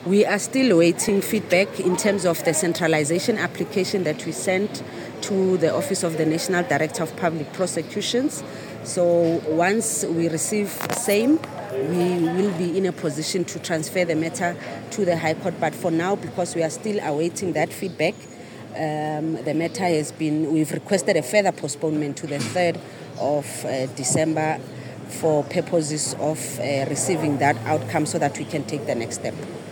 We are still waiting feedback in terms of the centralization application that we sent to the Office of the National Director of Public Prosecutions. So once we receive same, we will be in a position to transfer the matter to the High Court. But for now, because we are still awaiting that feedback, the matter we've requested a further postponement to the 3rd of December for purposes of receiving that outcome so that we can take the next step.